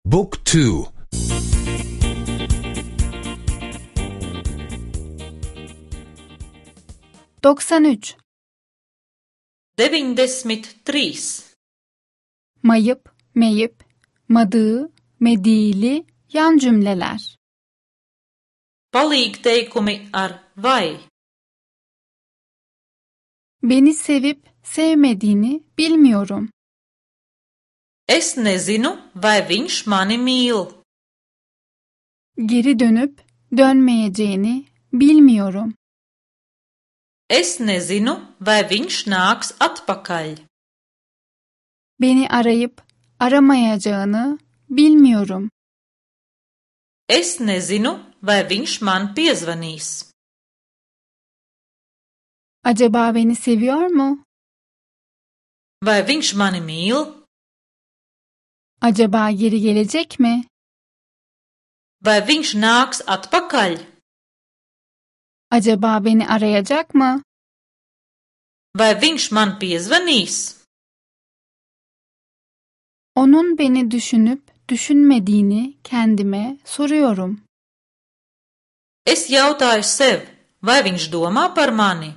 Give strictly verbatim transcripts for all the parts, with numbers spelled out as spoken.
Book two. doksan üç. deviņdesmit trīs. Mayıp, meyip, madığı, medīli yan cümleler. Palīgteikumi ar vai. Beni sevip sevmediğini bilmiyorum. Es nezinu, vai viņš mani mīl. Geri dönüp dönmeyeceğini bilmiyorum. Es nezinu, vai viņš nāks atpakaļ. Beni arayıp aramayacağını bilmiyorum. Es nezinu, vai viņš man piezvanīs. Acaba beni seviyor mu? Vai viņš mani mīl? Acaba geri gelecek mi? Vai viņš nāks atpakaļ? Acaba beni arayacak mı? Vai viņš man piezvanīs? Onun beni düşünüp düşünmediğini kendime soruyorum. Es jautāju sev, vai viņš domā par mani?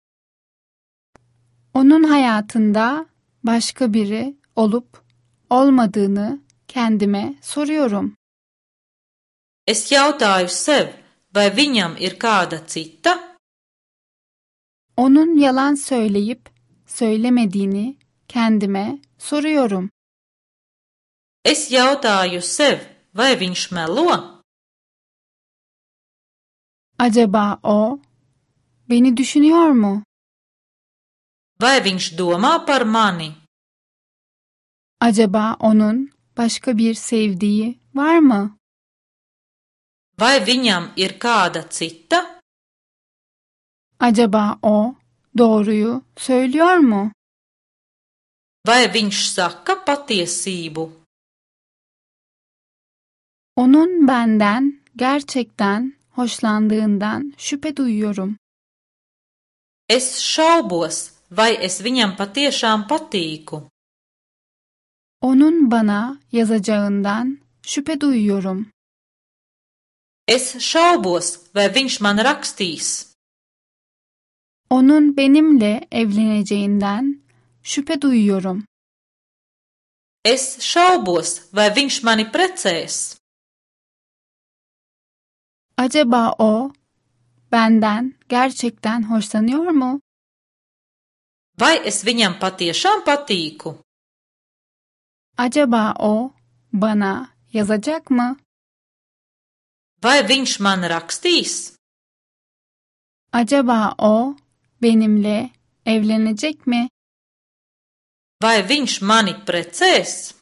Onun hayatında başka biri olup olmadığını kendime soruyorum. Es jautāju sev, vai viņam ir kāda cita? Onun yalan söyleyip söylemediğini kendime soruyorum. Es jautāju sev, vai viņš melo? Acaba o beni düşünüyor mu? Vai viņš domā par mani? Acaba onun başka bir sevdiği var mı? Vai viņam ir kāda cita? Acaba o doğruyu söylüyor mu? Vai viņš saka patiesību? Onun benden gerçekten hoşlandığından şüphe duyuyorum. Es šaubos, vai es viņam patiešām patīku. Onun bana yazacağından şüphe duyuyorum. Es šaubos, vai viņš man rakstīs. Onun benimle evleneceğinden şüphe duyuyorum. Es šaubos, vai viņš mani precēs. Acaba o benden gerçekten hoşlanıyor mu? Vai es viņam patiešām patīku? Acaba o bana yazacak mı? Vai viņš man rakstīs? Acaba o benimle evlenecek mi? Vai viņš mani precēs?